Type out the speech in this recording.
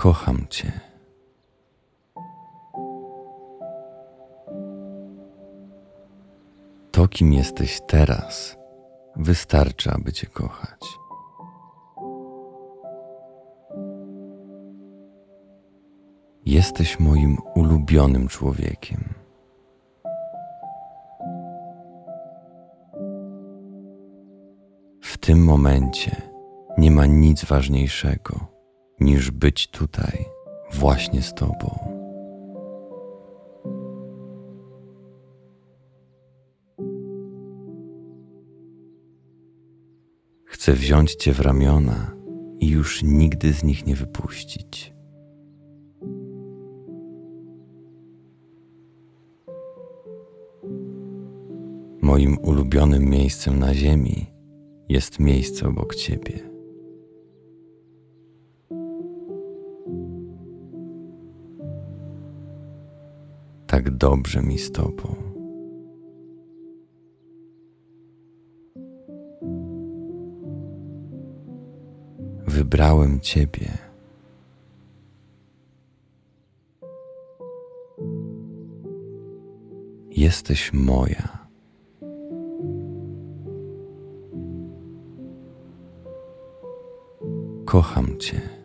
Kocham Cię. To, kim jesteś teraz, wystarczy, aby Cię kochać. Jesteś moim ulubionym człowiekiem. W tym momencie nie ma nic ważniejszego niż być tutaj właśnie z Tobą. Chcę wziąć Cię w ramiona i już nigdy z nich nie wypuścić. Moim ulubionym miejscem na ziemi jest miejsce obok Ciebie. Tak dobrze mi z Tobą. Wybrałem Ciebie. Jesteś moja. Kocham Cię.